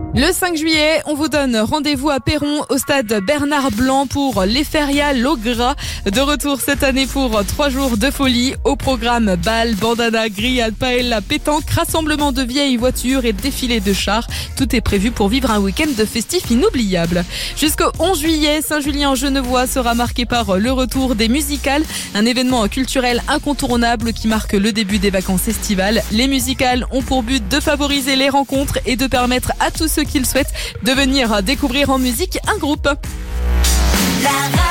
Le 5 juillet, on vous donne rendez-vous à Perron au stade Bernard Blanc pour les Férias Logra. De retour cette année pour 3 jours de folie. Au programme bal, bandana, grillade, paella, pétanque, rassemblement de vieilles voitures et défilé de chars. Tout est prévu pour vivre un week-end de festif inoubliable. Jusqu'au 11 juillet, Saint-Julien-en-Genevois sera marqué par le retour des musicales. Un événement culturel incontournable qui marque le début des vacances estivales. Les musicales ont pour but de favoriser les rencontres et de permettre à tous ceux qui le souhaitent de venir découvrir en musique un groupe.